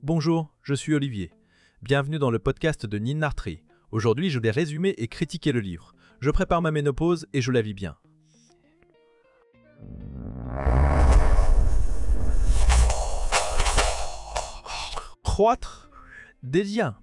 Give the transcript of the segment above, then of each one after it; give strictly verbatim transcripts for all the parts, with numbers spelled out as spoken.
Bonjour, je suis Olivier. Bienvenue dans le podcast de Nin Nartri. Aujourd'hui, je vais résumer et critiquer le livre. Je prépare ma ménopause et je la vis bien. Croître des liens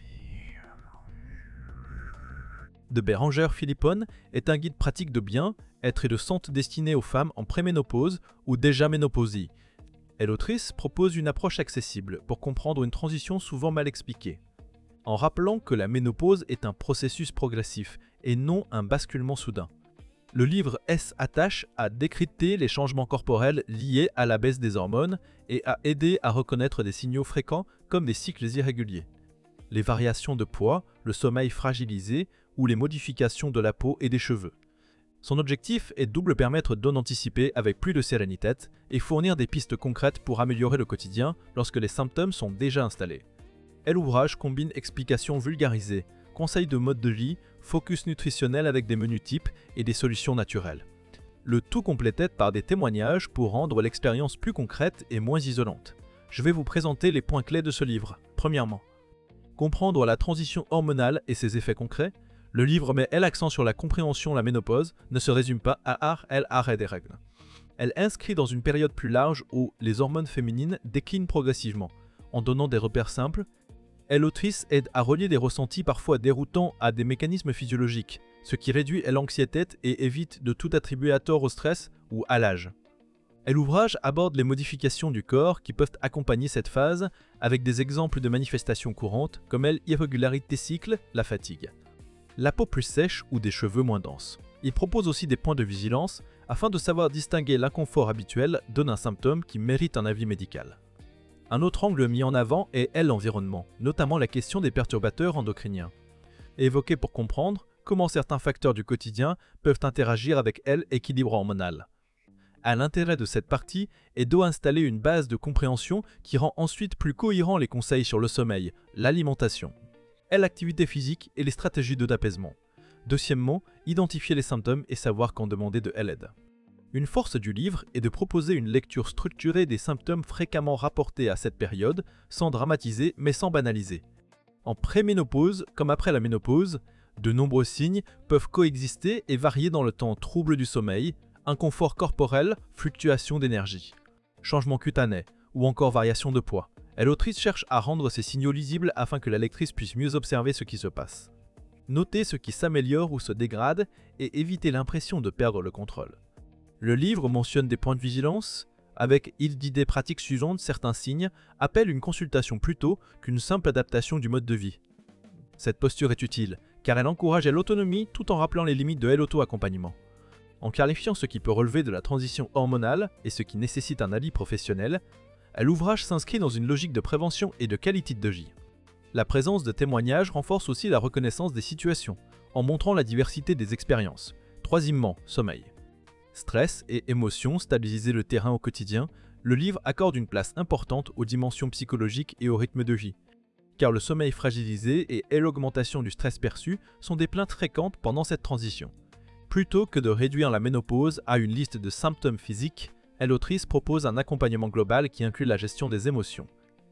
de Bérengère Philippon est un guide pratique de bien-être et de santé destiné aux femmes en préménopause ou déjà ménopausées. Et l'autrice propose une approche accessible pour comprendre une transition souvent mal expliquée, en rappelant que la ménopause est un processus progressif et non un basculement soudain. Le livre s'attache à décrypter les changements corporels liés à la baisse des hormones et à aider à reconnaître des signaux fréquents comme des cycles irréguliers, les variations de poids, le sommeil fragilisé ou les modifications de la peau et des cheveux. Son objectif est de double permettre d'en anticiper avec plus de sérénité et fournir des pistes concrètes pour améliorer le quotidien lorsque les symptômes sont déjà installés. Et l'ouvrage combine explications vulgarisées, conseils de mode de vie, focus nutritionnel avec des menus types et des solutions naturelles. Le tout complété par des témoignages pour rendre l'expérience plus concrète et moins isolante. Je vais vous présenter les points clés de ce livre. Premièrement, comprendre la transition hormonale et ses effets concrets. Le livre met l'accent sur la compréhension de la ménopause, ne se résume pas à l'arrêt des règles. Elle inscrit dans une période plus large où les hormones féminines déclinent progressivement, en donnant des repères simples. Et l'autrice aide à relier des ressentis parfois déroutants à des mécanismes physiologiques, ce qui réduit l'anxiété et évite de tout attribuer à tort au stress ou à l'âge. Et l'ouvrage aborde les modifications du corps qui peuvent accompagner cette phase avec des exemples de manifestations courantes comme l'irrégularité des cycles, la fatigue, la peau plus sèche ou des cheveux moins denses. Il propose aussi des points de vigilance afin de savoir distinguer l'inconfort habituel d'un symptôme qui mérite un avis médical. Un autre angle mis en avant est l'environnement, notamment la question des perturbateurs endocriniens, évoqué pour comprendre comment certains facteurs du quotidien peuvent interagir avec l'équilibre hormonal. À l'intérêt de cette partie est d'installer une base de compréhension qui rend ensuite plus cohérents les conseils sur le sommeil, l'alimentation, et l'activité physique et les stratégies d'apaisement. Deuxièmement, identifier les symptômes et savoir quand demander de l'aide. Une force du livre est de proposer une lecture structurée des symptômes fréquemment rapportés à cette période, sans dramatiser mais sans banaliser. En préménopause comme après la ménopause, de nombreux signes peuvent coexister et varier dans le temps: troubles du sommeil, inconfort corporel, fluctuation d'énergie, changement cutané ou encore variation de poids. Et l'autrice cherche à rendre ces signaux lisibles afin que la lectrice puisse mieux observer ce qui se passe. Noter ce qui s'améliore ou se dégrade et éviter l'impression de perdre le contrôle. Le livre mentionne des points de vigilance, avec il dit des pratiques suivantes, certains signes appellent une consultation plutôt qu'une simple adaptation du mode de vie. Cette posture est utile, car elle encourage à l'autonomie tout en rappelant les limites de l'auto-accompagnement. En clarifiant ce qui peut relever de la transition hormonale et ce qui nécessite un avis professionnel, l'ouvrage s'inscrit dans une logique de prévention et de qualité de vie. La présence de témoignages renforce aussi la reconnaissance des situations, en montrant la diversité des expériences. Troisièmement, sommeil. Stress et émotions, stabiliser le terrain au quotidien, le livre accorde une place importante aux dimensions psychologiques et au rythme de vie, car le sommeil fragilisé et l'augmentation du stress perçu sont des plaintes fréquentes pendant cette transition. Plutôt que de réduire la ménopause à une liste de symptômes physiques, l'autrice propose un accompagnement global qui inclut la gestion des émotions,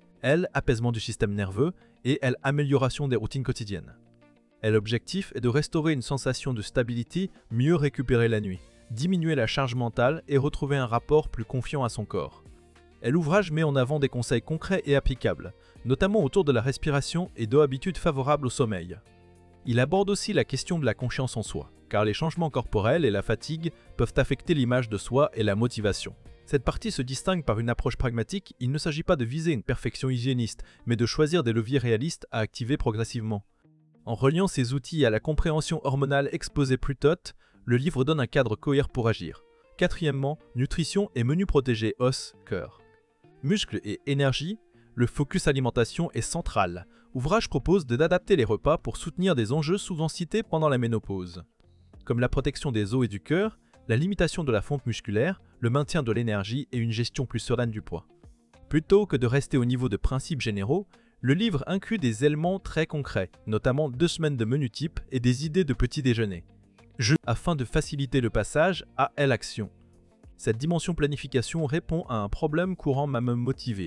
L, apaisement du système nerveux et L, amélioration des routines quotidiennes. Et l'objectif est de restaurer une sensation de stabilité, mieux récupérer la nuit, diminuer la charge mentale et retrouver un rapport plus confiant à son corps. Et l'ouvrage met en avant des conseils concrets et applicables, notamment autour de la respiration et d'habitudes favorables au sommeil. Il aborde aussi la question de la confiance en soi, car les changements corporels et la fatigue peuvent affecter l'image de soi et la motivation. Cette partie se distingue par une approche pragmatique. Il ne s'agit pas de viser une perfection hygiéniste, mais de choisir des leviers réalistes à activer progressivement. En reliant ces outils à la compréhension hormonale exposée plus tôt, le livre donne un cadre cohérent pour agir. Quatrièmement, nutrition et menu protégé os, cœur. Muscles et énergie, le focus alimentation est central. Ouvrage propose d'adapter les repas pour soutenir des enjeux souvent cités pendant la ménopause, comme la protection des os et du cœur, la limitation de la fonte musculaire, le maintien de l'énergie et une gestion plus sereine du poids. Plutôt que de rester au niveau de principes généraux, le livre inclut des éléments très concrets, notamment deux semaines de menu type et des idées de petit déjeuner, Je, afin de faciliter le passage à l'action. Cette dimension planification répond à un problème courant même motivé,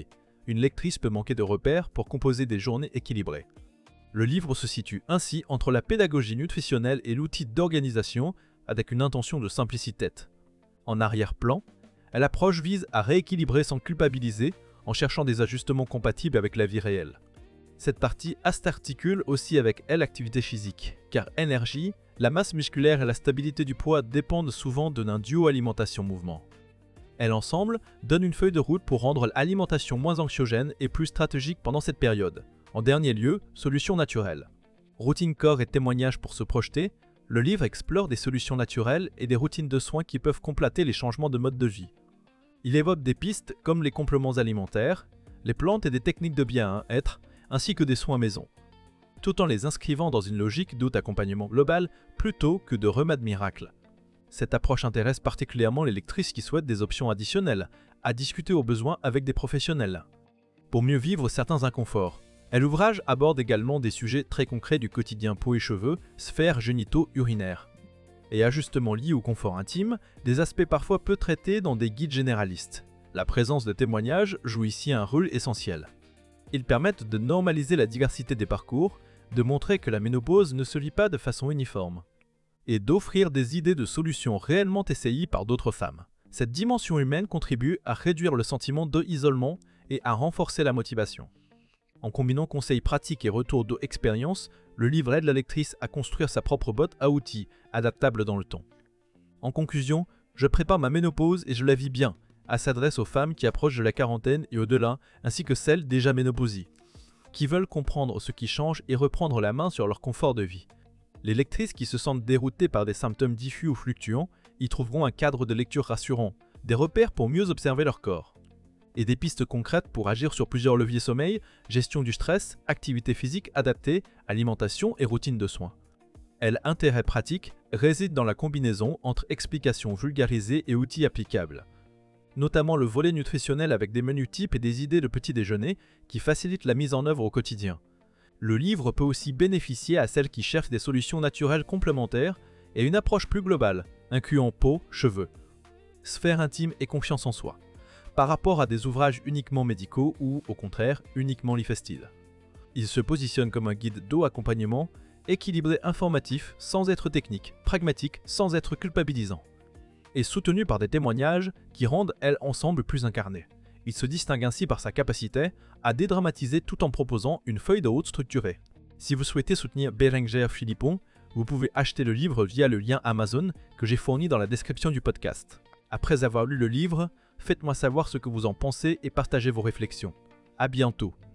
une lectrice peut manquer de repères pour composer des journées équilibrées. Le livre se situe ainsi entre la pédagogie nutritionnelle et l'outil d'organisation avec une intention de simplicité. En arrière-plan, l'approche vise à rééquilibrer sans culpabiliser en cherchant des ajustements compatibles avec la vie réelle. Cette partie s'articule aussi avec l'activité physique, car énergie, la masse musculaire et la stabilité du poids dépendent souvent d'un duo alimentation-mouvement. Elles ensemble donnent une feuille de route pour rendre l'alimentation moins anxiogène et plus stratégique pendant cette période. En dernier lieu, solutions naturelles. Routine corps et témoignages pour se projeter, le livre explore des solutions naturelles et des routines de soins qui peuvent compléter les changements de mode de vie. Il évoque des pistes comme les compléments alimentaires, les plantes et des techniques de bien-être, ainsi que des soins maison, tout en les inscrivant dans une logique d'accompagnement global plutôt que de remède miracle. Cette approche intéresse particulièrement les lectrices qui souhaitent des options additionnelles, à discuter au besoin avec des professionnels, pour mieux vivre certains inconforts. L'ouvrage aborde également des sujets très concrets du quotidien peau et cheveux, sphères génito-urinaires, et ajustements liés au confort intime, des aspects parfois peu traités dans des guides généralistes. La présence de témoignages joue ici un rôle essentiel. Ils permettent de normaliser la diversité des parcours, de montrer que la ménopause ne se vit pas de façon uniforme, et d'offrir des idées de solutions réellement essayées par d'autres femmes. Cette dimension humaine contribue à réduire le sentiment d'isolement et à renforcer la motivation. En combinant conseils pratiques et retours d'expérience, le livre aide la lectrice à construire sa propre boîte à outils, adaptable dans le temps. En conclusion, je prépare ma ménopause et je la vis bien, elle s'adresse aux femmes qui approchent de la quarantaine et au-delà, ainsi que celles déjà ménopausées, qui veulent comprendre ce qui change et reprendre la main sur leur confort de vie. Les lectrices qui se sentent déroutées par des symptômes diffus ou fluctuants y trouveront un cadre de lecture rassurant, des repères pour mieux observer leur corps, et des pistes concrètes pour agir sur plusieurs leviers sommeil, gestion du stress, activité physique adaptée, alimentation et routine de soins. L'intérêt pratique réside dans la combinaison entre explications vulgarisées et outils applicables, notamment le volet nutritionnel avec des menus types et des idées de petit déjeuner qui facilitent la mise en œuvre au quotidien. Le livre peut aussi bénéficier à celles qui cherchent des solutions naturelles complémentaires et une approche plus globale, incluant peau, cheveux, sphère intime et confiance en soi, par rapport à des ouvrages uniquement médicaux ou, au contraire, uniquement lifestyle. Il se positionne comme un guide d'accompagnement, équilibré informatif sans être technique, pragmatique sans être culpabilisant, et soutenu par des témoignages qui rendent elles ensemble plus incarnées. Il se distingue ainsi par sa capacité à dédramatiser tout en proposant une feuille de route structurée. Si vous souhaitez soutenir Bérengère Philippon, vous pouvez acheter le livre via le lien Amazon que j'ai fourni dans la description du podcast. Après avoir lu le livre, faites-moi savoir ce que vous en pensez et partagez vos réflexions. À bientôt.